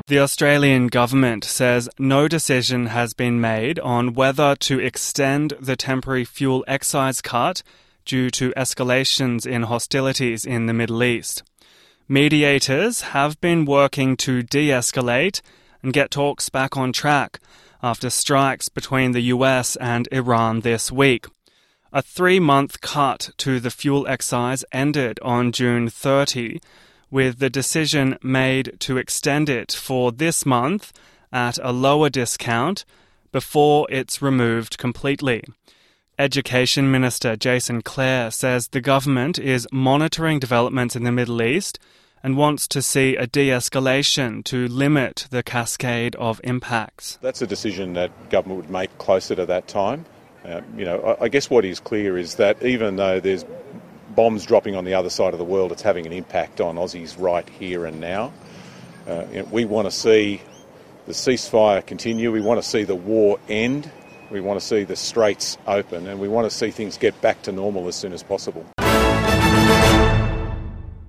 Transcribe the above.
The Australian government says no decision has been made on whether to extend the temporary fuel excise cut due to escalations in hostilities in the Middle East. Mediators have been working to de-escalate and get talks back on track after strikes between the US and Iran this week. A 3-month cut to the fuel excise ended on June 30, with the decision made to extend it for this month at a lower discount before it's removed completely. Education Minister Jason Clare says the government is monitoring developments in the Middle East and wants to see a de-escalation to limit the cascade of impacts. That's a decision that government would make closer to that time. I guess what is clear is that even though there's bombs dropping on the other side of the world, it's having an impact on Aussies right here and now. We want to see the ceasefire continue. We want to see the war end. We want to see the straits open, and we want to see things get back to normal as soon as possible.